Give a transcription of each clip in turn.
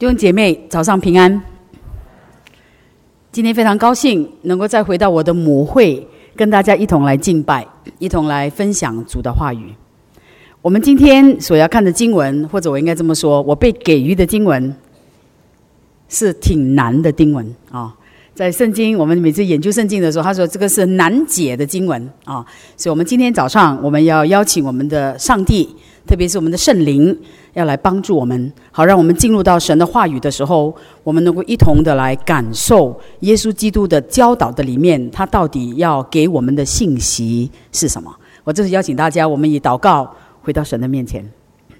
弟兄姐妹，早上平安。今天非常高兴能够再回到我的母会，跟大家一同来敬拜，一同来分享主的话语。我们今天所要看的经文，或者我应该这么说，我被给予的经文是挺难的经文啊。在圣经，我们每次研究圣经的时候，他说这个是难解的经文啊。所以我们今天早上我们要邀请我们的上帝，特别是我们的圣灵，要来帮助我们，好让我们进入到神的话语的时候，我们能够一同的来感受耶稣基督的教导的里面，他到底要给我们的信息是什么。我这是邀请大家，我们以祷告回到神的面前。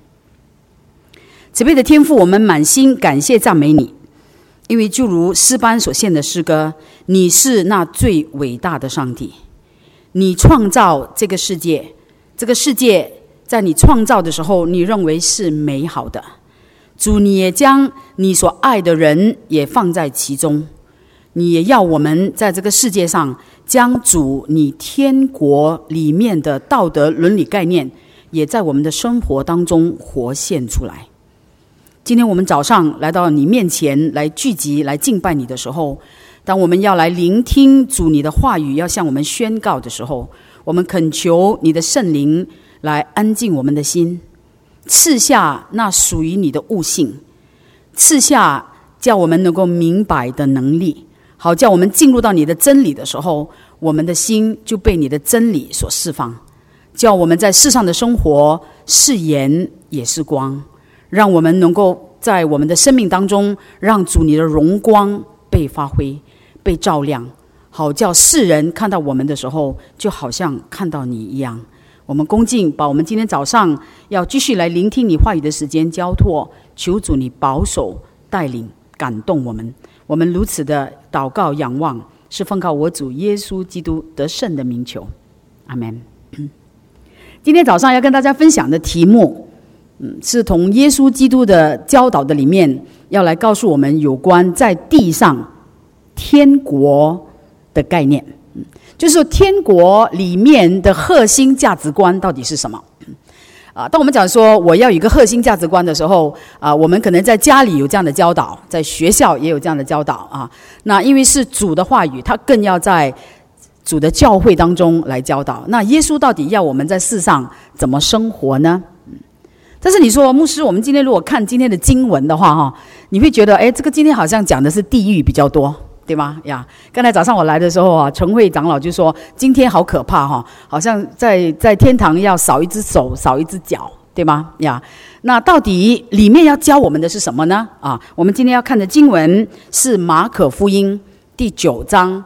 慈悲的天父，我们满心感谢赞美你，因为就如诗班所献的诗歌，你是那最伟大的上帝。你创造这个世界，这个世界在你创造的时候，你认为是美好的。主，你也将你所爱的人也放在其中，你也要我们在这个世界上将主你天国里面的道德伦理概念，也在我们的生活当中活现出来。今天我们早上来到你面前来聚集来敬拜你的时候，当我们要来聆听主你的话语要向我们宣告的时候，我们恳求你的圣灵来安静我们的心，赐下那属于你的悟性，赐下叫我们能够明白的能力，好叫我们进入到你的真理的时候，我们的心就被你的真理所释放，叫我们在世上的生活是盐也是光，让我们能够在我们的生命当中，让主你的荣光被发挥被照亮，好叫世人看到我们的时候，就好像看到你一样。我们恭敬把我们今天早上要继续来聆听你话语的时间交托，求主你保守带领感动我们。我们如此的祷告仰望，是奉靠我主耶稣基督得胜的名求，阿们。今天早上要跟大家分享的题目，是从耶稣基督的教导的里面，要来告诉我们有关在地上天国的概念。就是说天国里面的核心价值观到底是什么当我们讲说我要有一个核心价值观的时候我们可能在家里有这样的教导，在学校也有这样的教导那因为是主的话语，他更要在主的教会当中来教导。那耶稣到底要我们在世上怎么生活呢？但是你说牧师，我们今天如果看今天的经文的话你会觉得这个今天好像讲的是地狱比较多，对吗？刚才早上我来的时候陈慧长老就说今天好可怕好像在天堂要少一只手少一只脚，对吗？那到底里面要教我们的是什么呢？我们今天要看的经文是马可福音第9章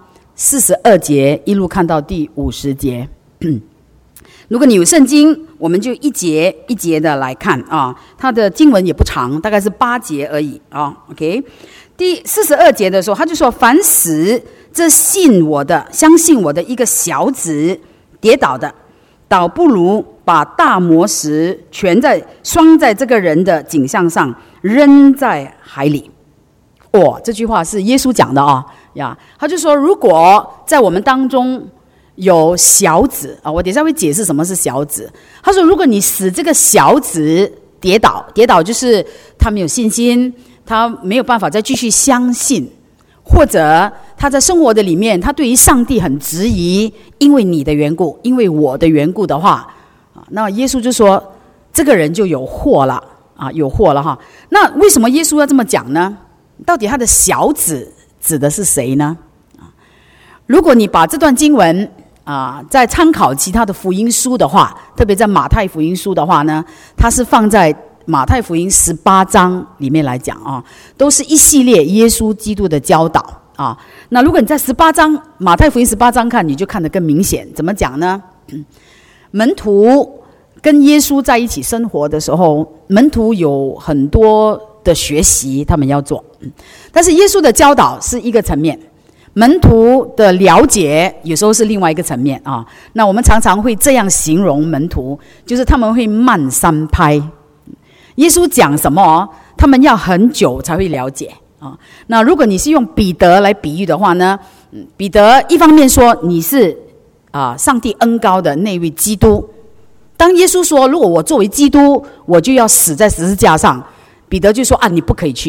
42节一路看到第50节如果你有圣经，我们就一节一节的来看它的经文也不长，大概是8节而已OK，第42节的时候，他就说：“凡使这相信我的一个小子跌倒的，倒不如把大磨石拴在这个人的颈项上，扔在海里。”这句话是耶稣讲的他就说，如果在我们当中有小子我等一下会解释什么是小子。他说，如果你使这个小子跌倒就是他没有信心，他没有办法再继续相信，或者他在生活的里面，他对于上帝很质疑，因为你的缘故，因为我的缘故的话那耶稣就说这个人就有祸了有祸了那为什么耶稣要这么讲呢？到底他的小子指的是谁呢？如果你把这段经文在参考其他的福音书的话，特别在马太福音书的话呢，它是放在马太福音18章里面来讲都是一系列耶稣基督的教导那如果你在马太福音18章看，你就看得更明显。怎么讲呢？门徒跟耶稣在一起生活的时候，门徒有很多的学习他们要做，但是耶稣的教导是一个层面，门徒的了解有时候是另外一个层面那我们常常会这样形容门徒，就是他们会慢三拍。耶稣讲什么他们要很久才会了解那如果你是用彼得来比喻的话呢，彼得一方面说你是上帝恩膏的那位基督，当耶稣说如果我作为基督我就要死在十字架上，彼得就说你不可以去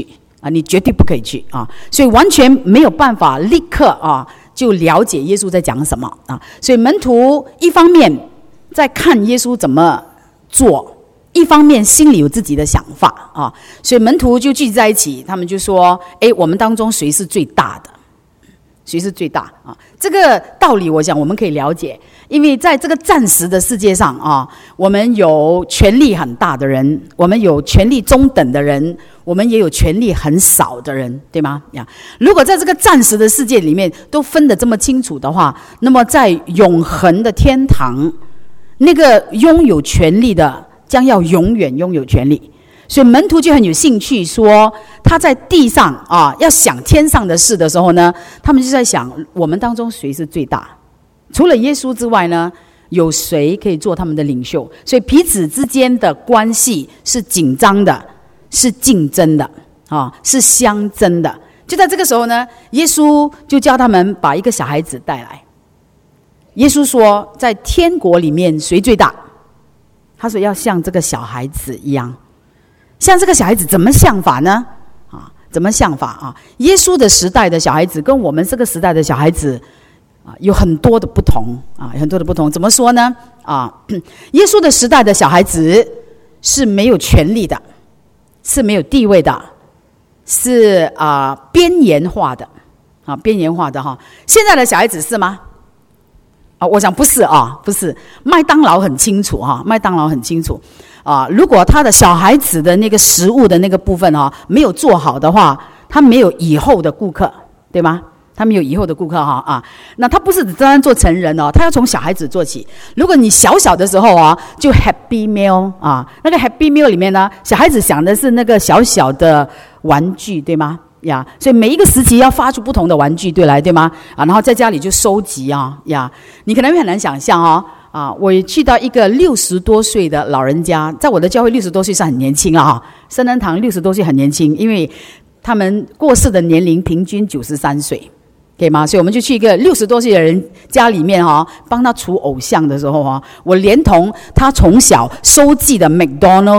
你绝对不可以去啊！所以完全没有办法立刻就了解耶稣在讲什么啊！所以门徒一方面在看耶稣怎么做，一方面心里有自己的想法啊！所以门徒就聚集在一起，他们就说：“我们当中谁是最大的？谁是最大啊？”这个道理，我想我们可以了解。因为在这个暂时的世界上我们有权力很大的人，我们有权力中等的人，我们也有权力很少的人，对吗？如果在这个暂时的世界里面都分得这么清楚的话，那么在永恒的天堂，那个拥有权力的将要永远拥有权力。所以门徒就很有兴趣说，他在地上要想天上的事的时候呢，他们就在想，我们当中谁是最大？除了耶稣之外呢，有谁可以做他们的领袖？所以彼此之间的关系是紧张的，是竞争的是相争的。就在这个时候呢，耶稣就叫他们把一个小孩子带来。耶稣说，在天国里面谁最大？他说要像这个小孩子一样。像这个小孩子怎么像法呢？怎么像法耶稣的时代的小孩子跟我们这个时代的小孩子有很多的不同有很多的不同。怎么说呢？耶稣的时代的小孩子是没有权利的，是没有地位的，是边缘化的边缘化的现在的小孩子是吗？我想不是不是。麦当劳很清楚麦当劳很清楚如果他的小孩子的那个食物的那个部分没有做好的话，他没有以后的顾客，对吗？他们有以后的顾客那他不是只单单做成人他要从小孩子做起。如果你小小的时候就 Happy Meal 那个 Happy Meal 里面呢，小孩子想的是那个小小的玩具，对吗？所以每一个时期要发出不同的玩具，对吗？然后在家里就收集你可能会很难想象我去到一个60多岁的老人家，在我的教会60多岁是很年轻了圣恩堂60多岁很年轻，因为他们过世的年龄平均93岁。可以吗？所以我们就去一个60多岁的人家里面帮他除偶像的时候我连同他从小收集的 McDonald's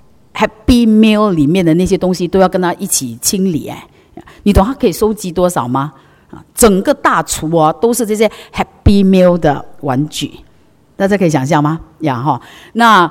Happy Meal 里面的那些东西都要跟他一起清理你懂他可以收集多少吗？整个大橱都是这些 Happy Meal 的玩具，大家可以想象吗？那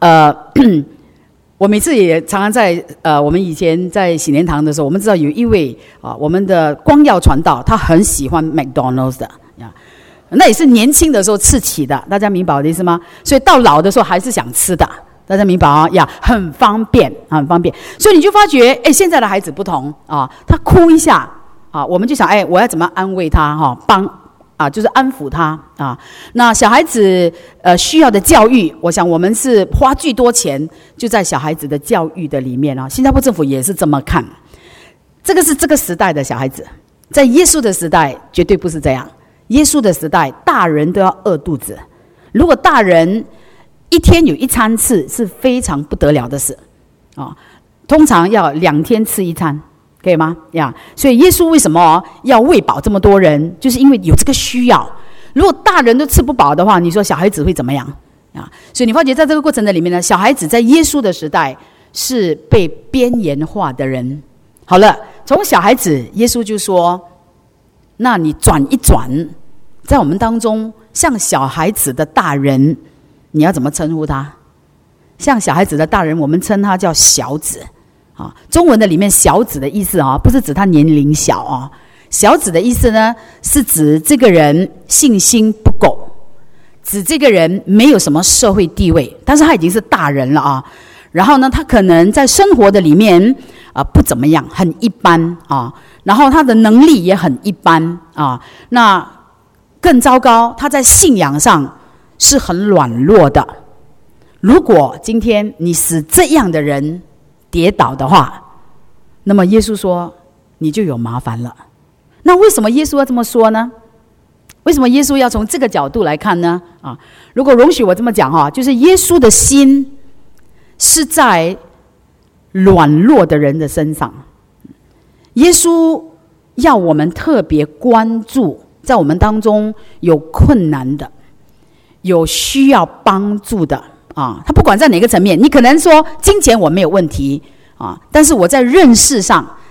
我每次也常常在我们以前在喜年堂的时候，我们知道有一位我们的光耀传道，他很喜欢 McDonald's 的那也是年轻的时候吃起的，大家明白我的意思吗？所以到老的时候还是想吃的，大家明白很方便很方便。所以你就发觉现在的孩子不同他哭一下我们就想我要怎么安慰他就是安抚他那小孩子需要的教育，我想我们是花最多钱就在小孩子的教育的里面新加坡政府也是这么看。这个是这个时代的小孩子，在耶稣的时代绝对不是这样。耶稣的时代大人都要饿肚子，如果大人一天有1餐吃是非常不得了的事通常要2天吃1餐，可以吗？所以耶稣为什么要喂饱这么多人，就是因为有这个需要。如果大人都吃不饱的话，你说小孩子会怎么样所以你发觉在这个过程的里面呢，小孩子在耶稣的时代是被边缘化的人。好了，从小孩子耶稣就说，那你转一转，在我们当中像小孩子的大人，你要怎么称呼他？像小孩子的大人，我们称他叫小子中文的里面小子的意思不是指他年龄小小子的意思呢，是指这个人信心不够，指这个人没有什么社会地位，但是他已经是大人了然后呢，他可能在生活的里面不怎么样，很一般然后他的能力也很一般那更糟糕，他在信仰上是很软弱的。如果今天你使这样的人跌倒的话，那么耶稣说你就有麻烦了。那为什么耶稣要这么说呢？为什么耶稣要从这个角度来看呢？如果容许我这么讲就是耶稣的心是在软弱的人的身上。耶稣要我们特别关注在我们当中有困难的，有需要帮助的他不管在哪个层面，你可能说金钱我没有问题但是我在认识上，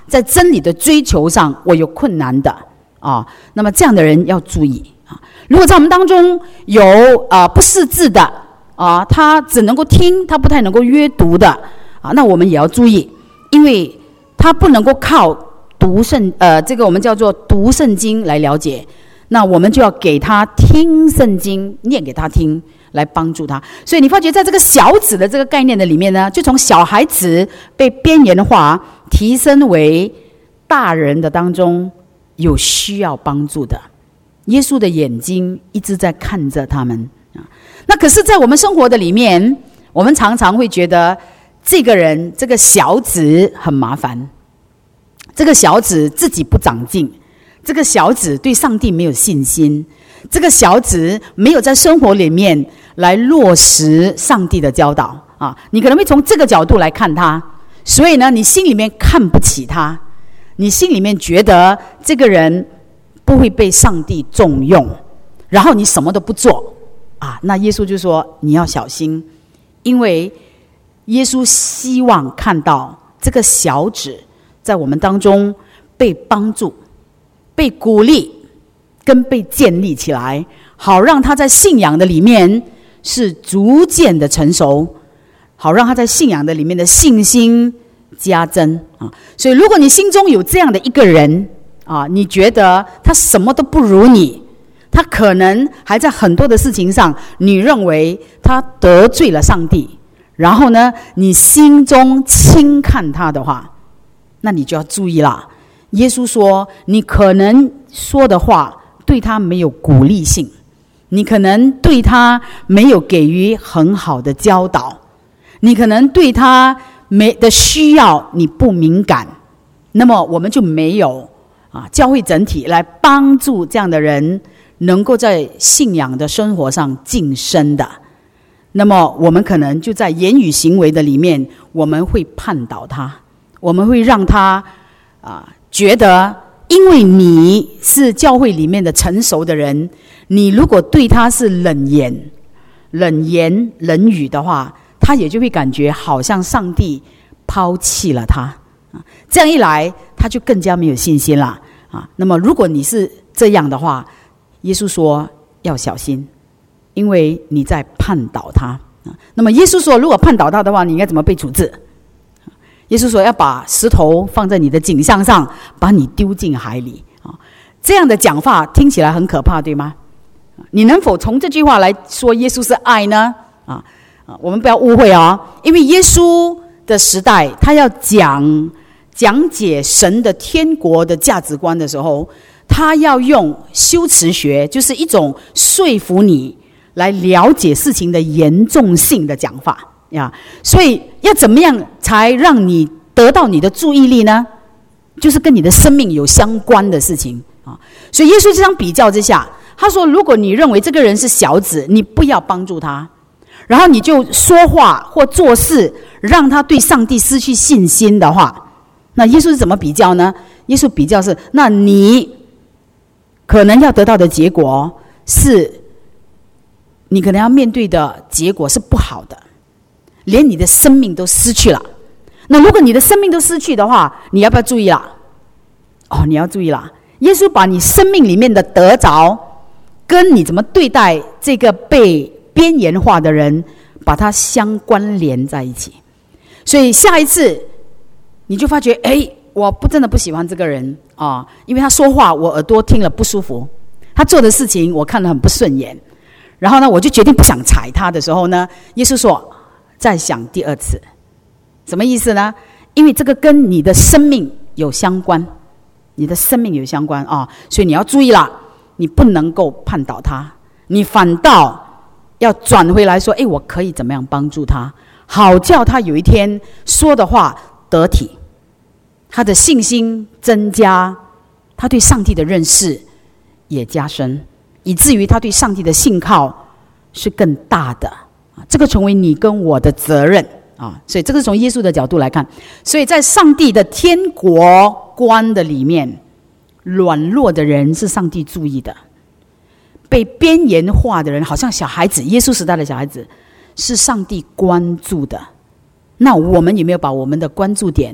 在真理的追求上我有困难的啊，那么这样的人要注意啊。如果在我们当中有不识字的啊，他只能够听，他不太能够阅读的啊，那我们也要注意，因为他不能够靠这个我们叫做读圣经来了解，那我们就要给他听圣经，念给他听，来帮助他。所以你发觉在这个小子的这个概念的里面呢，就从小孩子被边缘化提升为大人的当中有需要帮助的。耶稣的眼睛一直在看着他们啊。那可是在我们生活的里面，我们常常会觉得这个人这个小子很麻烦，这个小子自己不长进，这个小子对上帝没有信心，这个小子没有在生活里面来落实上帝的教导啊，你可能会从这个角度来看他，所以呢，你心里面看不起他，你心里面觉得这个人不会被上帝重用，然后你什么都不做啊。那耶稣就说你要小心，因为耶稣希望看到这个小子在我们当中被帮助、被鼓励跟被建立起来，好让他在信仰的里面是逐渐的成熟，好让他在信仰的里面的信心加增啊。所以如果你心中有这样的一个人啊，你觉得他什么都不如你，他可能还在很多的事情上你认为他得罪了上帝，然后呢你心中轻看他的话，那你就要注意啦。耶稣说你可能说的话对他没有鼓励性，你可能对他没有给予很好的教导，你可能对他的需要你不敏感，那么我们就没有教会整体来帮助这样的人能够在信仰的生活上晋升的。那么我们可能就在言语行为的里面，我们会绊倒他，我们会让他觉得因为你是教会里面的成熟的人，你如果对他是冷言冷语的话，他也就会感觉好像上帝抛弃了他。这样一来他就更加没有信心了啊。那么如果你是这样的话，耶稣说要小心，因为你在绊倒他。那么耶稣说如果绊倒他的话，你应该怎么被处置？耶稣说要把石头放在你的颈项上，把你丢进海里。这样的讲法听起来很可怕，对吗？你能否从这句话来说耶稣是爱呢？我们不要误会啊，因为耶稣的时代他要讲解神的天国的价值观的时候，他要用修辞学，就是一种说服你来了解事情的严重性的讲法呀。所以要怎么样才让你得到你的注意力呢？就是跟你的生命有相关的事情啊。所以耶稣这样比较之下，他说如果你认为这个人是小子，你不要帮助他，然后你就说话或做事让他对上帝失去信心的话，那耶稣是怎么比较呢？耶稣比较是，那你可能要得到的结果是，你可能要面对的结果是不好的，连你的生命都失去了。那如果你的生命都失去的话，你要不要注意啦？你要注意啦。耶稣把你生命里面的得着跟你怎么对待这个被边缘化的人把它相关联在一起。所以下一次你就发觉我真的不喜欢这个人因为他说话我耳朵听了不舒服，他做的事情我看了很不顺眼，然后呢我就决定不想踩他的时候呢，耶稣说再想第二次。什么意思呢？因为这个跟你的生命有相关，你的生命有相关所以你要注意啦，你不能够绊倒他，你反倒要转回来说我可以怎么样帮助他，好叫他有一天说的话得体，他的信心增加，他对上帝的认识也加深，以至于他对上帝的信靠是更大的。这个成为你跟我的责任所以这个是从耶稣的角度来看。所以在上帝的天国观的里面，软弱的人是上帝注意的，被边缘化的人好像小孩子，耶稣时代的小孩子是上帝关注的。那我们有没有把我们的关注点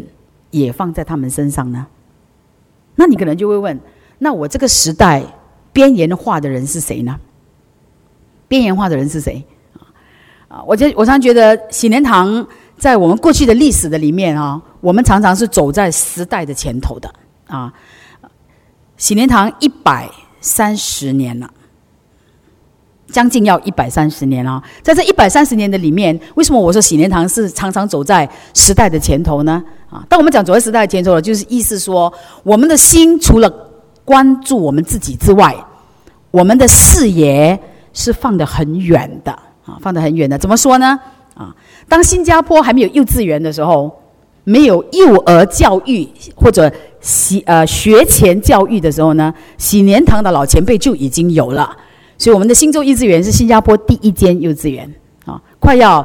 也放在他们身上呢？那你可能就会问，那我这个时代边缘化的人是谁呢？边缘化的人是谁？我常觉得喜莲堂在我们过去的历史的里面我们常常是走在时代的前头的喜莲堂130年了，将近要130年了。在这130年的里面，为什么我说喜莲堂是常常走在时代的前头呢？当我们讲走在时代的前头了，就是意思说，我们的心除了关注我们自己之外，我们的视野是放得很远的放得很远的。怎么说呢？当新加坡还没有幼稚园的时候，没有幼儿教育或者学前教育的时候呢，喜莲堂的老前辈就已经有了。所以我们的新洲幼稚园是新加坡第一间幼稚园快要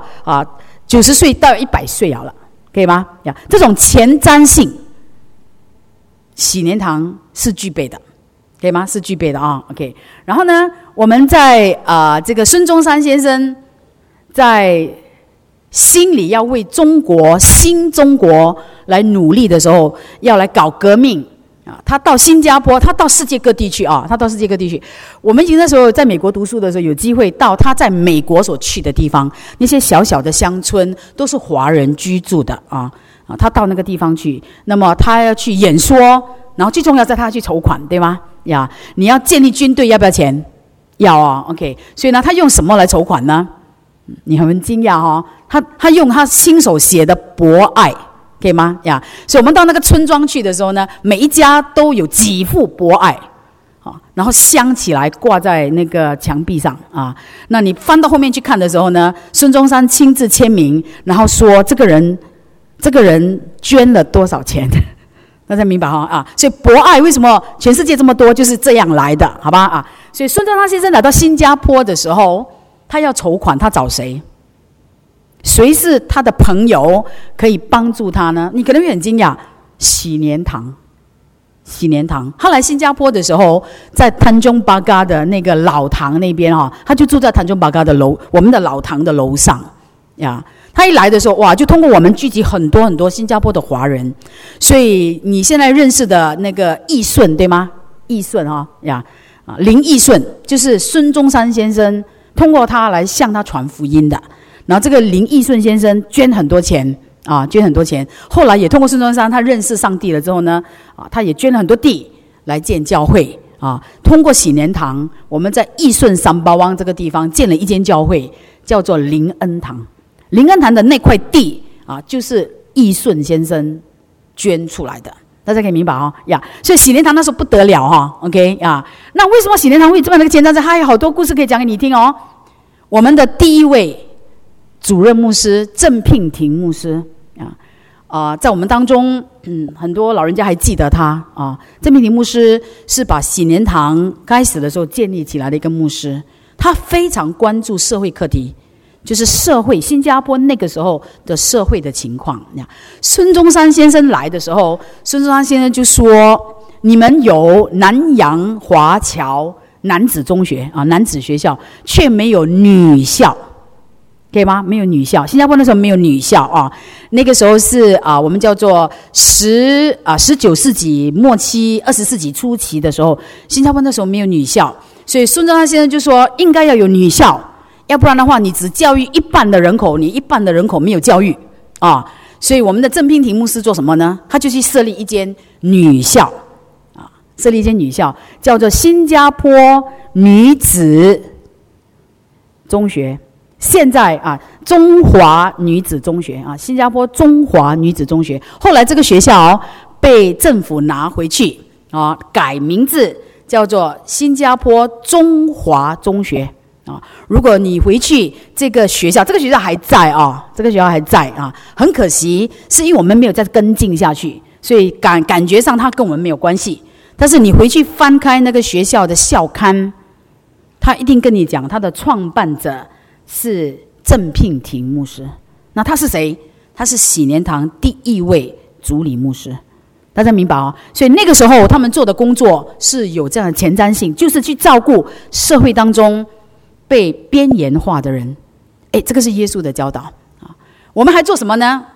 90岁到100岁好了，可以吗？这种前瞻性，喜莲堂是具备的，可以吗？是具备的OK。然后呢，我们在这个孙中山先生在心里要为中国新中国来努力的时候，要来搞革命他到新加坡，他到世界各地去他到世界各地去。我们那时候在美国读书的时候，有机会到他在美国所去的地方，那些小小的乡村都是华人居住的他到那个地方去，那么他要去演说，然后最重要在他去筹款，对吗？你要建立军队要不要钱？要OK。所以呢，他用什么来筹款呢？你很惊讶他用他亲手写的博爱，可以吗？所以我们到那个村庄去的时候呢，每一家都有几幅博爱然后镶起来挂在那个墙壁上那你翻到后面去看的时候呢，孙中山亲自签名，然后说这个人捐了多少钱大家明白所以博爱为什么全世界这么多，就是这样来的，好吧所以孙中山先生来到新加坡的时候，他要筹款，他找谁？谁是他的朋友可以帮助他呢？你可能会很惊讶，喜莲堂。他来新加坡的时候，在坦中巴嘎的那个老堂那边他就住在坦中巴嘎的楼，我们的老堂的楼上他一来的时候，就通过我们聚集很多很多新加坡的华人，所以你现在认识的那个义顺，对吗？义顺林义顺就是孙中山先生通过他来向他传福音的。然后这个林义顺先生捐很多钱捐很多钱，后来也通过孙中山他认识上帝了之后呢他也捐了很多地来建教会通过喜莲堂，我们在义顺三巴湾这个地方建了一间教会，叫做灵恩堂。灵恩堂的那块地就是义顺先生捐出来的，大家可以明白所以喜莲堂那时候不得了OK 那为什么喜莲堂会这么那个前瞻？还有好多故事可以讲给你听我们的第一位主任牧师郑聘庭牧师在我们当中很多老人家还记得他郑聘庭牧师是把喜莲堂开始的时候建立起来的一个牧师，他非常关注社会课题，就是社会新加坡那个时候的社会的情况。孙中山先生来的时候，孙中山先生就说，你们有南洋华侨男子中学男子学校，却没有女校，可以吗？没有女校，新加坡那时候没有女校那个时候是我们叫做19世纪末期20世纪初期的时候，新加坡那时候没有女校，所以孙中山先生就说应该要有女校，要不然的话你只教育一半的人口，你一半的人口没有教育所以我们的郑聘庭牧师做什么呢？他就去设立一间女校设立一间女校，叫做新加坡女子中学，现在中华女子中学新加坡中华女子中学。后来这个学校被政府拿回去改名字叫做新加坡中华中学如果你回去这个学校还在这个学校还在很可惜是因为我们没有再跟进下去，所以感觉上它跟我们没有关系。但是你回去翻开那个学校的校刊，他一定跟你讲他的创办者是郑聘庭牧师。那他是谁？他是喜莲堂第一位主理牧师，大家明白所以那个时候他们做的工作是有这样的前瞻性，就是去照顾社会当中被边缘化的人。这个是耶稣的教导我们还做什么呢？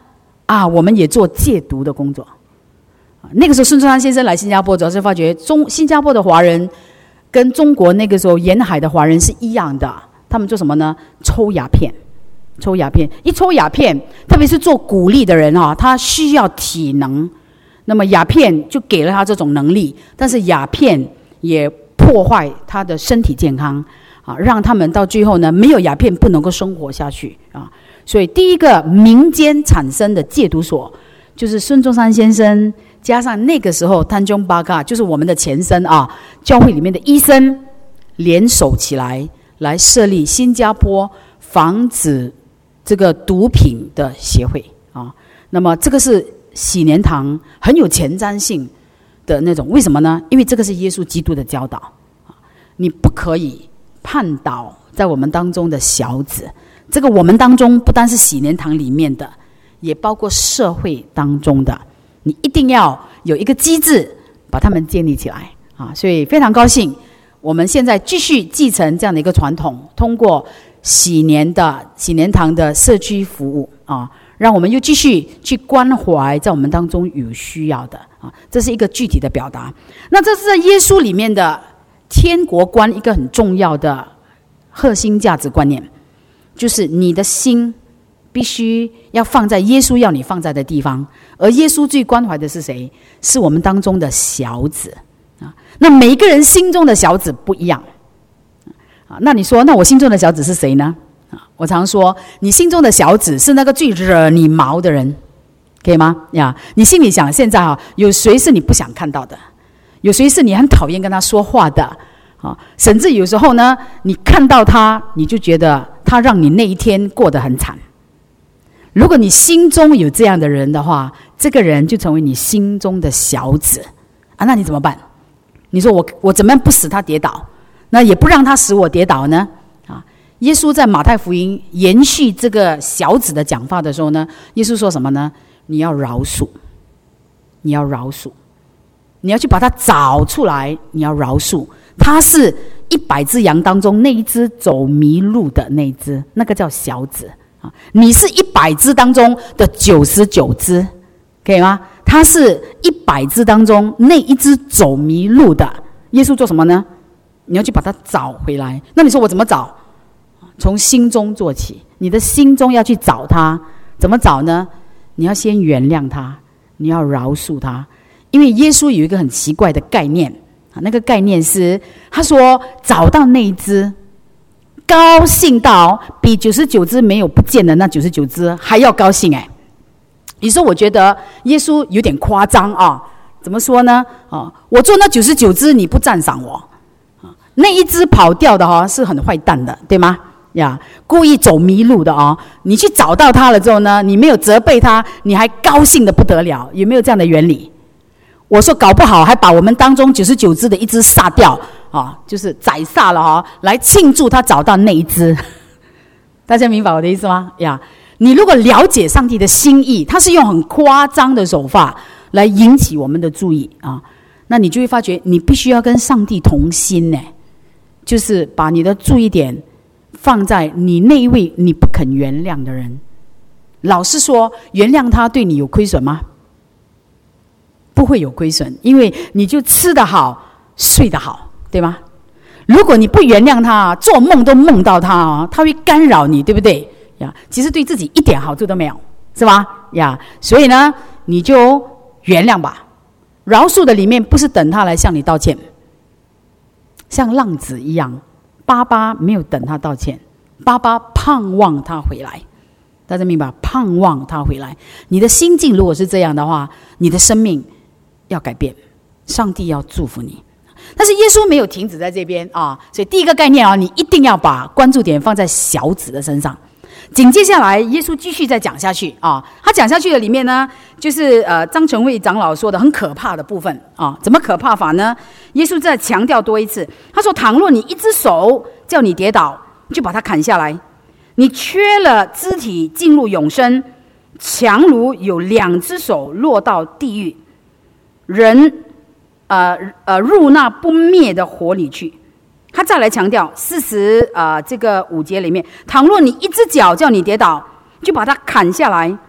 我们也做戒毒的工作。那个时候孙中山先生来新加坡，主要是发觉新加坡的华人跟中国那个时候沿海的华人是一样的，他们做什么呢？抽鸦片。一抽鸦片，特别是做鼓励的人他需要体能，那么鸦片就给了他这种能力，但是鸦片也破坏他的身体健康让他们到最后呢，没有鸦片不能够生活下去所以第一个民间产生的戒毒所，就是孙中山先生加上那个时候丹中巴嘎，就是我们的前身教会里面的医生联手起来设立新加坡防止这个毒品的协会那么这个是喜年堂很有前瞻性的那种。为什么呢？因为这个是耶稣基督的教导你不可以叛倒在我们当中的小子。这个我们当中不单是喜年堂里面的，也包括社会当中的，你一定要有一个机制把他们建立起来所以非常高兴我们现在继续继承这样的一个传统，通过喜年堂的社区服务让我们又继续去关怀在我们当中有需要的这是一个具体的表达。那这是在耶稣里面的天国观一个很重要的核心价值观念，就是你的心必须要放在耶稣要你放在的地方，而耶稣最关怀的是谁？是我们当中的小子那每一个人心中的小子不一样那你说，那我心中的小子是谁呢？我常说，你心中的小子是那个最惹你毛的人，可以吗？你心里想，现在有谁是你不想看到的？有谁是你很讨厌跟他说话的？甚至有时候呢，你看到他，你就觉得他让你那一天过得很惨。如果你心中有这样的人的话，这个人就成为你心中的小子那你怎么办？你说我怎么样不使他跌倒，那也不让他使我跌倒呢？耶稣在马太福音延续这个小子的讲法的时候呢，耶稣说什么呢？你要饶恕，你要去把他找出来，你要饶恕。他是100只羊当中那一只走迷路的那一只，那个叫小子你是100只当中的99只，可以吗？他是100只当中那一只走迷路的。耶稣做什么呢？你要去把他找回来。那你说我怎么找？从心中做起，你的心中要去找他。怎么找呢？你要先原谅他，你要饶恕他。因为耶稣有一个很奇怪的概念那个概念是他说找到那一只，高兴到比99只没有不见的那99只还要高兴你说我觉得耶稣有点夸张怎么说呢我做那99只你不赞赏我那一只跑掉的是很坏蛋的，对吗？故意走迷路的你去找到他了之后呢，你没有责备他，你还高兴的不得了，有没有这样的原理？我说搞不好还把我们当中99只的一只杀掉就是宰杀了来庆祝他找到那一只大家明白我的意思吗？你如果了解上帝的心意，他是用很夸张的手法来引起我们的注意那你就会发觉你必须要跟上帝同心就是把你的注意点放在你那一位你不肯原谅的人。老实说，原谅他对你有亏损吗？不会有亏损，因为你就吃得好睡得好，对吗？如果你不原谅他，做梦都梦到他他会干扰你，对不对其实对自己一点好处都没有，是吧所以呢，你就原谅吧。饶恕的里面不是等他来向你道歉，像浪子一样，爸爸没有等他道歉，爸爸盼望他回来。大家明白？盼望他回来。你的心境如果是这样的话，你的生命要改变，上帝要祝福你。但是耶稣没有停止在这边所以第一个概念你一定要把关注点放在小子的身上。紧接下来耶稣继续再讲下去他讲下去的里面呢，就是张成惠长老说的很可怕的部分怎么可怕法呢？耶稣再强调多一次，他说倘若你一只手叫你跌倒，就把它砍下来，你缺了肢体进入永生，强如有2只手落到地狱，人入那不灭的火里去。他再来强调这个5节里面，倘若你一只脚叫你跌倒，就把它砍下来，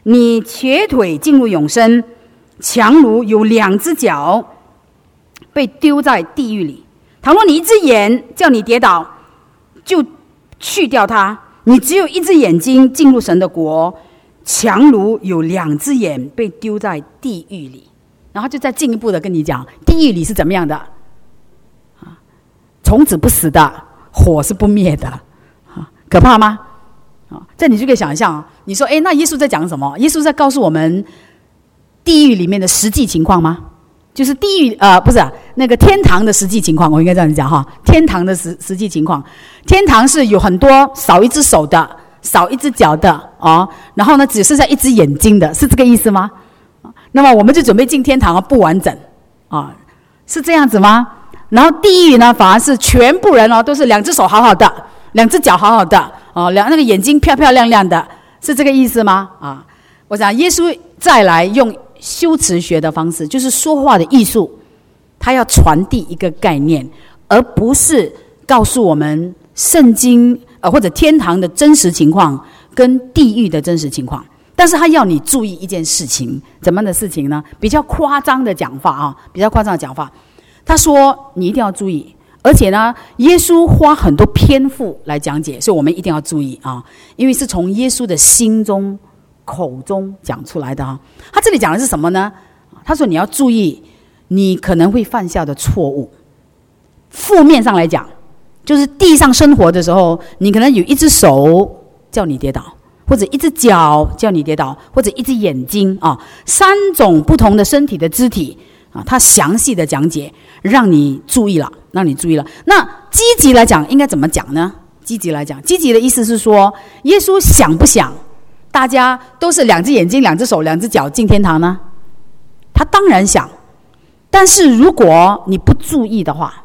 你瘸腿进入永生，强如有2只脚被丢在地狱里。倘若你1只眼叫你跌倒，就去掉它。你只有1只眼睛进入神的国，强如有2只眼被丢在地狱里。然后就再进一步的跟你讲，地狱里是怎么样的？虫子不死的，火是不灭的，可怕吗？这你就可以想象，你说，那耶稣在讲什么？耶稣在告诉我们地狱里面的实际情况吗？就是地狱不是那个天堂的实际情况，我应该这样讲哈。天堂的实际情况，天堂是有很多少1只手的，少1只脚的然后呢只剩下1只眼睛的，是这个意思吗？那么我们就准备进天堂不完整是这样子吗？然后地狱呢，反而是全部人都是2只手好好的，2只脚好好的那个眼睛漂漂亮亮的，是这个意思吗？我想耶稣再来用修辞学的方式，就是说话的艺术，他要传递一个概念，而不是告诉我们圣经或者天堂的真实情况跟地狱的真实情况。但是他要你注意一件事情，怎么样的事情呢？比较夸张的讲法比较夸张的讲法。他说你一定要注意，而且呢，耶稣花很多篇幅来讲解，所以我们一定要注意因为是从耶稣的心中口中讲出来的他这里讲的是什么呢？他说你要注意你可能会犯下的错误。负面上来讲，就是地上生活的时候，你可能有1只手叫你跌倒，或者1只脚叫你跌倒，或者1只眼睛3种不同的身体的肢体他详细的讲解，让你注意了。那积极来讲应该怎么讲呢？积极来讲，积极的意思是说，耶稣想不想大家都是2只眼睛、2只手、2只脚进天堂呢？他当然想。但是如果你不注意的话，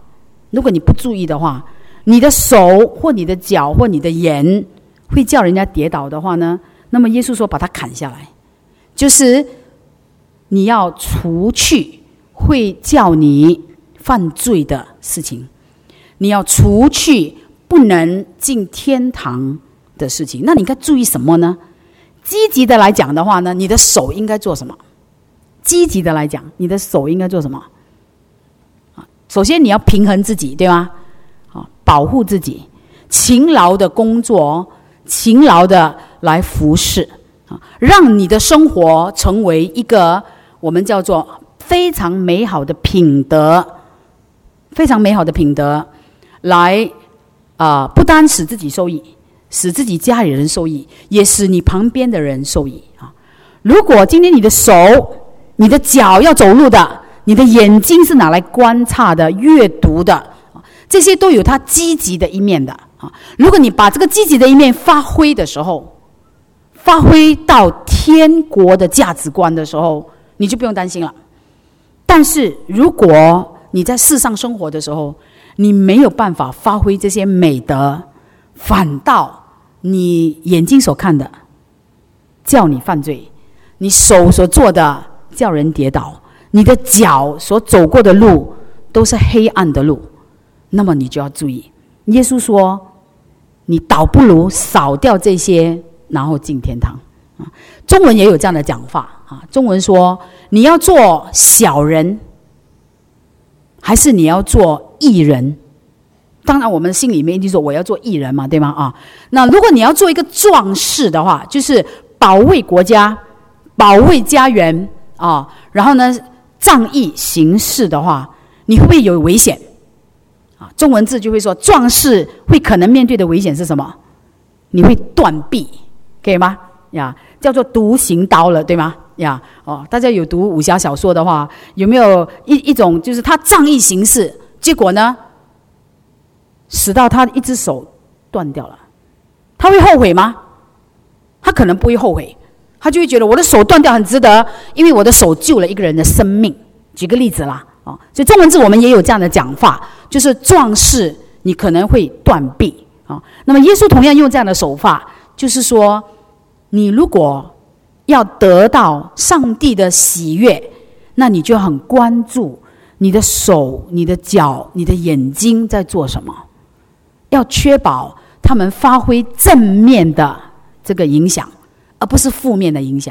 你的手或你的脚或你的眼会叫人家跌倒的话呢，那么耶稣说把它砍下来，就是你要除去会叫你犯罪的事情，你要除去不能进天堂的事情。那你应该注意什么呢？积极的来讲的话呢，你的手应该做什么？积极的来讲，你的手应该做什么？首先你要平衡自己，对吗？保护自己，勤劳的工作，勤劳的来服侍让你的生活成为一个我们叫做非常美好的品德，非常美好的品德来不单使自己受益，使自己家里人受益，也使你旁边的人受益如果今天你的手、你的脚要走路的，你的眼睛是拿来观察的、阅读的，这些都有它积极的一面的如果你把这个积极的一面发挥的时候，发挥到天国的价值观的时候，你就不用担心了。但是如果你在世上生活的时候，你没有办法发挥这些美德，反倒你眼睛所看的叫你犯罪，你手所做的叫人跌倒，你的脚所走过的路都是黑暗的路，那么你就要注意。耶稣说你倒不如少掉这些，然后进天堂中文也有这样的讲法中文说你要做小人还是你要做义人？当然我们心里面一定说我要做义人嘛，对吗那如果你要做一个壮士的话，就是保卫国家、保卫家园然后呢仗义行事的话，你会不会有危险中文字就会说壮士会可能面对的危险是什么？你会断臂，可以吗？叫做独行刀了，对吗？大家有读武侠小说的话，有没有一种就是他仗义行事，结果呢使到他1只手断掉了，他会后悔吗？他可能不会后悔，他就会觉得我的手断掉很值得，因为我的手救了一个人的生命。举个例子啦所以中文字我们也有这样的讲法，就是壮士你可能会断臂那么耶稣同样用这样的手法，就是说你如果要得到上帝的喜悦，那你就很关注你的手、你的脚、你的眼睛在做什么，要确保他们发挥正面的这个影响，而不是负面的影响。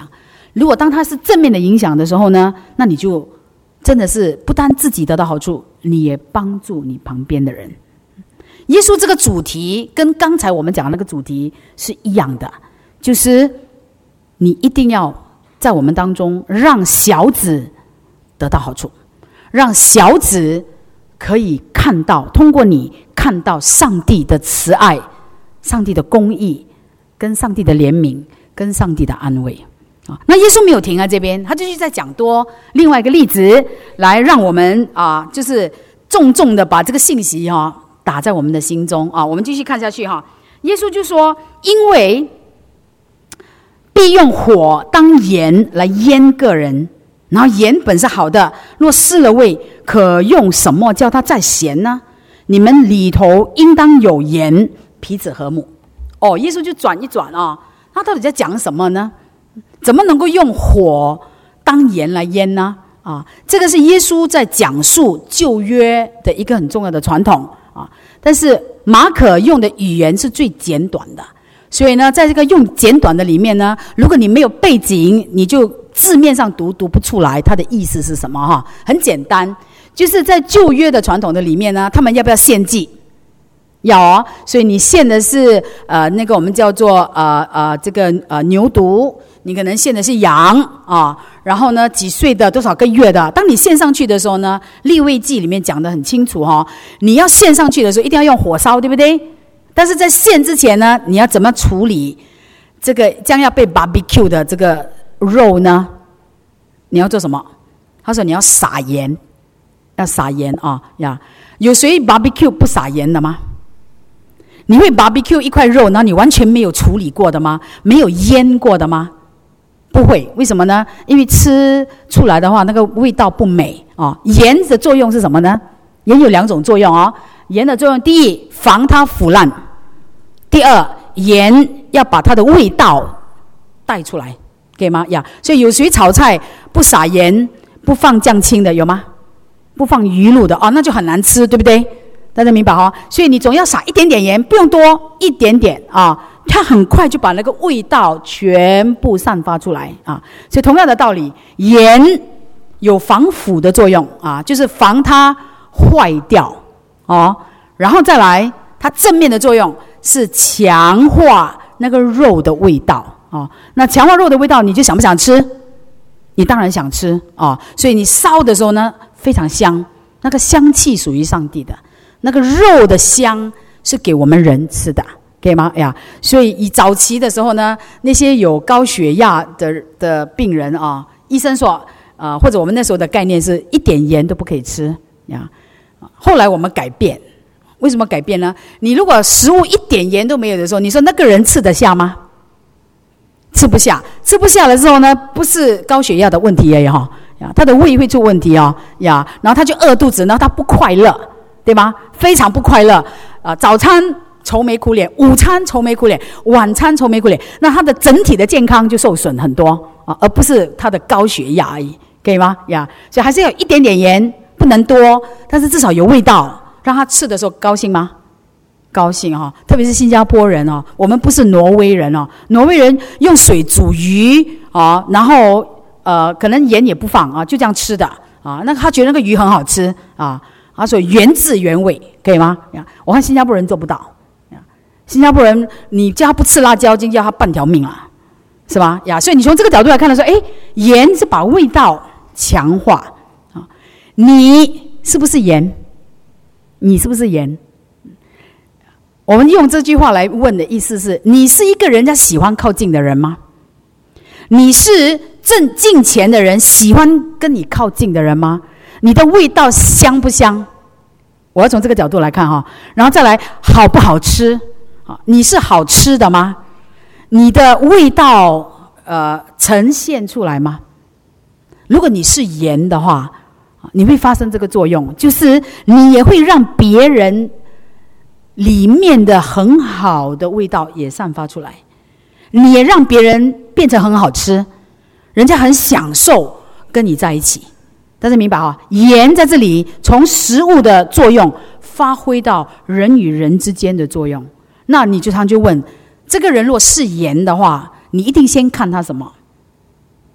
如果当它是正面的影响的时候呢，那你就真的是不单自己得到好处，你也帮助你旁边的人。耶稣这个主题跟刚才我们讲的那个主题是一样的，就是你一定要在我们当中让小子得到好处，让小子可以看到，通过你看到上帝的慈爱、上帝的公义、跟上帝的怜悯、跟上帝的安慰。那耶稣没有停在这边，他继续再讲多另外一个例子，来让我们就是重重的把这个信息打在我们的心中啊。我们继续看下去哈。耶稣就说：“因为必用火当盐来腌个人，然后盐本是好的，若失了味，可用什么叫它再咸呢？你们里头应当有盐，彼此和睦。”耶稣就转一转他到底在讲什么呢？怎么能够用火当盐来腌呢？这个是耶稣在讲述旧约的一个很重要的传统但是马可用的语言是最简短的，所以呢，在这个用简短的里面呢，如果你没有背景，你就字面上读不出来它的意思是什么很简单，就是在旧约的传统的里面呢，他们要不要献祭？要所以你献的是那个我们叫做这个牛犊，你可能献的是羊然后呢几岁的多少个月的。当你献上去的时候呢，利未记里面讲得很清楚你要献上去的时候一定要用火烧，对不对？但是在献之前呢，你要怎么处理这个将要被 barbecue 的这个肉呢？你要做什么？他说你要撒盐，要撒盐有谁 barbecue 不撒盐的吗？你会 barbecue 一块肉，然后你完全没有处理过的吗？没有腌过的吗？不会。为什么呢？因为吃出来的话，那个味道不美盐的作用是什么呢？盐有2种作用盐的作用，第一，防它腐烂；第二，盐要把它的味道带出来，可以吗？所以有谁炒菜不撒盐、不放酱青的有吗？不放鱼露的那就很难吃，对不对？大家明白所以你总要撒一点点盐，不用多，一点点它很快就把那个味道全部散发出来所以同样的道理，盐有防腐的作用就是防它坏掉然后再来，它正面的作用是强化那个肉的味道那强化肉的味道，你就想不想吃？你当然想吃所以你烧的时候呢，非常香，那个香气属于上帝的。那个肉的香是给我们人吃的，可以吗？所以以早期的时候呢，那些有高血压的病人医生说或者我们那时候的概念是一点盐都不可以吃后来我们改变，为什么改变呢？你如果食物一点盐都没有的时候，你说那个人吃得下吗？吃不下。吃不下的时候呢，不是高血压的问题而已他的胃会出问题然后他就饿肚子，然后他不快乐，对吗？非常不快乐早餐愁眉苦脸，午餐愁眉苦脸，晚餐愁眉苦脸，那他的整体的健康就受损很多而不是他的高血压而已，可以吗？所以还是要一点点盐，不能多，但是至少有味道，让他吃的时候高兴吗？高兴特别是新加坡人我们不是挪威人挪威人用水煮鱼然后可能盐也不放就这样吃的那他觉得那个鱼很好吃所以原汁原味，可以吗？我看新加坡人做不到。新加坡人，你叫他不吃辣椒，就叫他半条命了，是吧？所以你从这个角度来看的时候，盐是把味道强化你是不是盐？你是不是盐？我们用这句话来问的意思是：你是一个人家喜欢靠近的人吗？你是正近前的人，喜欢跟你靠近的人吗？你的味道香不香？我要从这个角度来看然后再来好不好吃你是好吃的吗？你的味道呈现出来吗？如果你是盐的话，你会发生这个作用，就是你也会让别人里面的很好的味道也散发出来，你也让别人变成很好吃，人家很享受跟你在一起。大家明白盐在这里从食物的作用发挥到人与人之间的作用。那你就问，这个人若是盐的话，你一定先看他什么？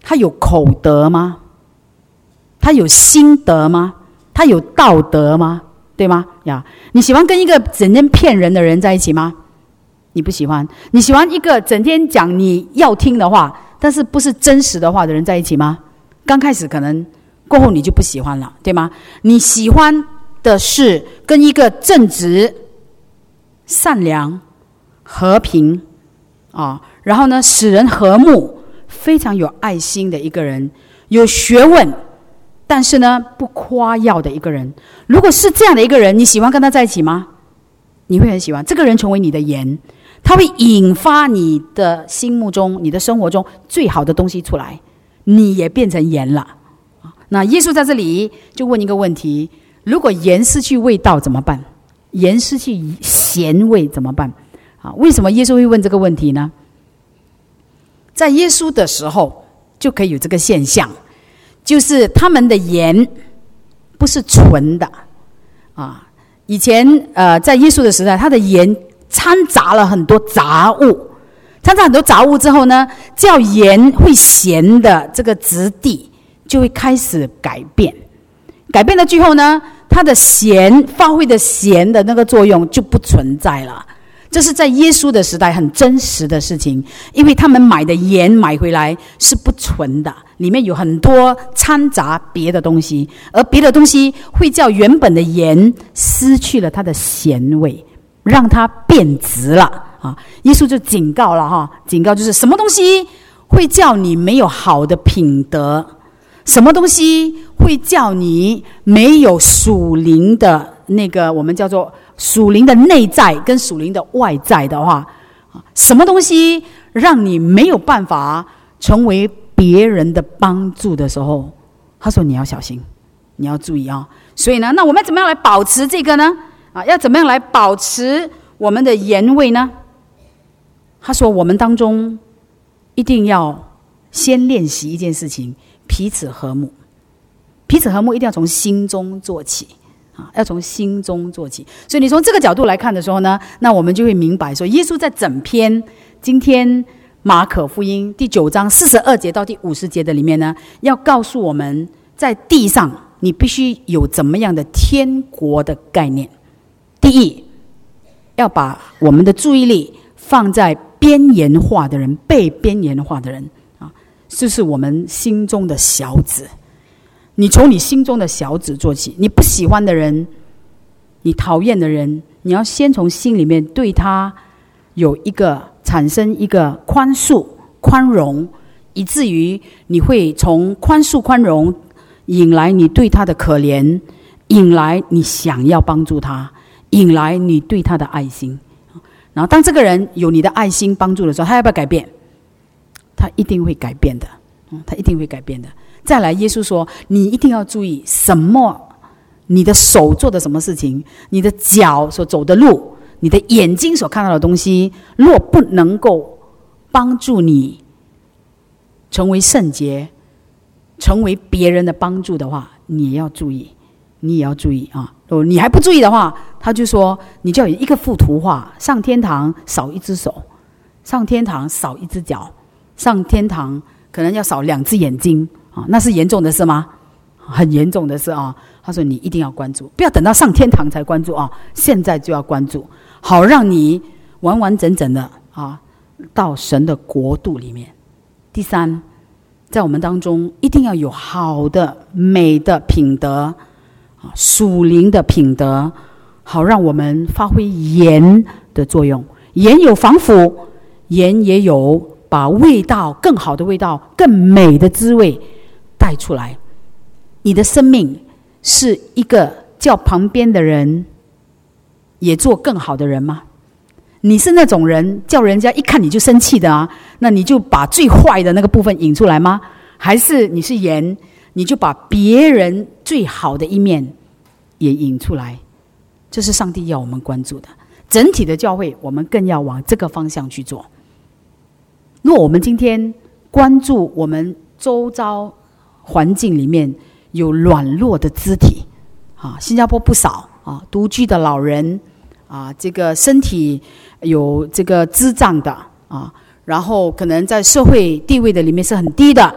他有口德吗？他有心德吗？他有道德吗？对吗？呀，你喜欢跟一个整天骗人的人在一起吗？你不喜欢。你喜欢一个整天讲你要听的话，但是不是真实的话的人在一起吗？刚开始可能，过后你就不喜欢了，对吗？你喜欢的是跟一个正直、善良、和平然后呢，使人和睦、非常有爱心的一个人，有学问，但是呢不夸耀的一个人。如果是这样的一个人，你喜欢跟他在一起吗？你会很喜欢。这个人成为你的盐，他会引发你的心目中、你的生活中最好的东西出来，你也变成盐了。那耶稣在这里就问一个问题：如果盐失去味道怎么办？盐失去咸味怎么办？为什么耶稣会问这个问题呢？在耶稣的时候就可以有这个现象，就是他们的盐不是纯的以前在耶稣的时代，他的盐掺杂了很多杂物，掺杂很多杂物之后呢，叫盐会咸的这个质地就会开始改变，改变了之后呢，它的咸发挥的咸的那个作用就不存在了。这是在耶稣的时代很真实的事情，因为他们买的盐买回来是不纯的，里面有很多掺杂别的东西，而别的东西会叫原本的盐失去了它的咸味，让它变质了耶稣就警告了警告就是什么东西会叫你没有好的品德，什么东西会叫你没有属灵的那个我们叫做属灵的内在跟属灵的外在的话，什么东西让你没有办法成为别人的帮助的时候，他说你要小心，你要注意所以呢，那我们怎么样来保持这个呢？要怎么样来保持我们的盐味呢？他说我们当中一定要先练习一件事情，彼此和睦。彼此和睦一定要从心中做起要从心中做起。所以你从这个角度来看的时候呢，那我们就会明白说，耶稣在整篇今天马可福音第9章42节到第50节的里面呢，要告诉我们在地上你必须有怎么样的天国的概念。第一，要把我们的注意力放在边缘化的人、被边缘化的人就是我们心中的小子。你从你心中的小子做起，你不喜欢的人，你讨厌的人，你要先从心里面对他有一个产生一个宽恕、宽容，以至于你会从宽恕、宽容引来你对他的可怜，引来你想要帮助他，引来你对他的爱心。然后当这个人有你的爱心帮助的时候，他要不要改变？他一定会改变的，他一定会改变的。再来，耶稣说你一定要注意什么，你的手做的什么事情，你的脚所走的路，你的眼睛所看到的东西，若不能够帮助你成为圣洁，成为别人的帮助的话，你也要注意，你也要注意你还不注意的话，他就说你就要有一个幅图画，上天堂少一只手，上天堂少一只脚，上天堂可能要少2只眼睛那是严重的事吗？很严重的事他说你一定要关注，不要等到上天堂才关注现在就要关注，好让你完完整整的到神的国度里面。第三，在我们当中一定要有好的美的品德属灵的品德，好让我们发挥盐的作用。盐有防腐，盐也有把味道更好的味道、更美的滋味带出来。你的生命是一个叫旁边的人也做更好的人吗？你是那种人叫人家一看你就生气的那你就把最坏的那个部分引出来吗？还是你是盐，你就把别人最好的一面也引出来？这是上帝要我们关注的。整体的教会我们更要往这个方向去做。若我们今天关注我们周遭环境里面有软弱的肢体新加坡不少独居的老人这个身体有这个智障的然后可能在社会地位的里面是很低的，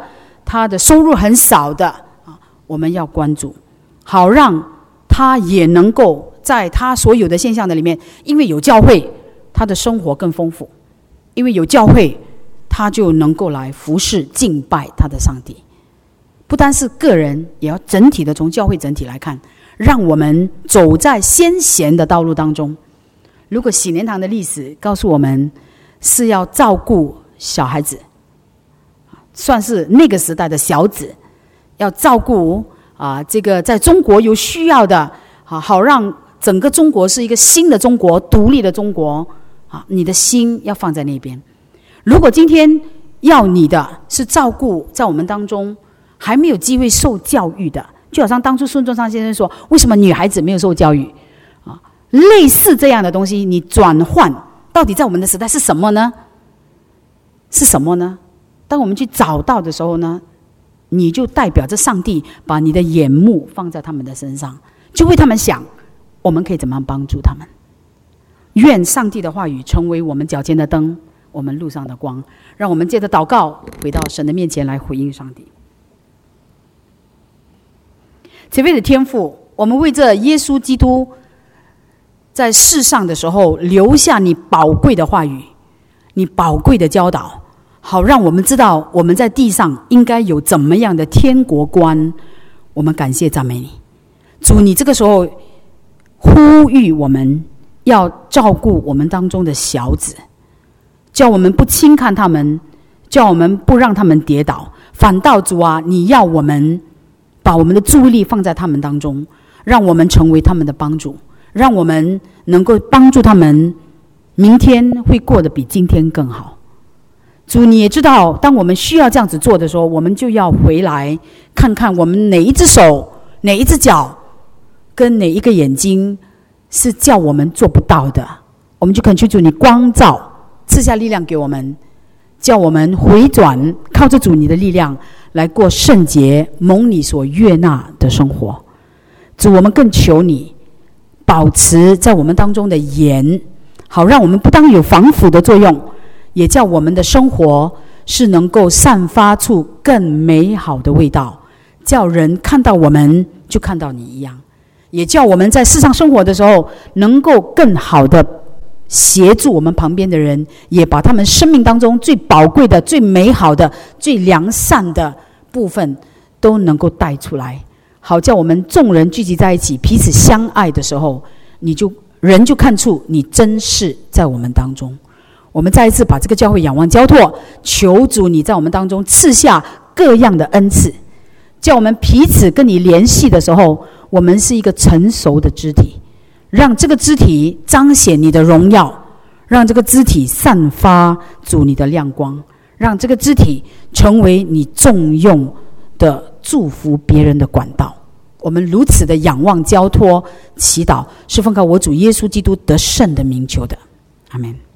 他的收入很少的我们要关注，好让他也能够在他所有的现象的里面，因为有教会，他的生活更丰富，因为有教会，他就能够来服侍敬拜他的上帝。不单是个人，也要整体的从教会整体来看，让我们走在先贤的道路当中。如果喜莲堂的历史告诉我们是要照顾小孩子，算是那个时代的小子，要照顾这个在中国有需要的，好让整个中国是一个新的中国，独立的中国，你的心要放在那边。如果今天要你的是照顾在我们当中还没有机会受教育的，就好像当初孙中山先生说，为什么女孩子没有受教育类似这样的东西，你转换到底在我们的时代是什么呢？是什么呢？当我们去找到的时候呢，你就代表着上帝把你的眼目放在他们的身上，就为他们想我们可以怎么样帮助他们。愿上帝的话语成为我们脚前的灯，我们路上的光。让我们借着祷告回到神的面前来回应上帝。慈悲的天父，我们为这耶稣基督在世上的时候留下你宝贵的话语，你宝贵的教导，好让我们知道我们在地上应该有怎么样的天国观。我们感谢赞美你，主，你这个时候呼吁我们要照顾我们当中的小子，叫我们不轻看他们，叫我们不让他们跌倒，反倒主啊，你要我们把我们的注意力放在他们当中，让我们成为他们的帮助，让我们能够帮助他们明天会过得比今天更好。主，你也知道当我们需要这样子做的时候，我们就要回来看看我们哪一只手，哪一只脚跟哪一个眼睛是叫我们做不到的，我们就恳求主你光照，赐下力量给我们，叫我们回转，靠着主你的力量来过圣洁蒙你所悦纳的生活。主，我们更求你保持在我们当中的盐，好让我们不当有防腐的作用，也叫我们的生活是能够散发出更美好的味道，叫人看到我们就看到你一样，也叫我们在世上生活的时候能够更好的协助我们旁边的人，也把他们生命当中最宝贵的、最美好的、最良善的部分都能够带出来，好叫我们众人聚集在一起彼此相爱的时候，人就看出你真是在我们当中。我们再一次把这个教会仰望交托，求主你在我们当中赐下各样的恩赐，叫我们彼此跟你联系的时候，我们是一个成熟的肢体，让这个肢体彰显你的荣耀，让这个肢体散发主你的亮光，让这个肢体成为你重用的祝福别人的管道。我们如此的仰望交托祈祷，是奉靠我主耶稣基督得胜的名求的，阿们。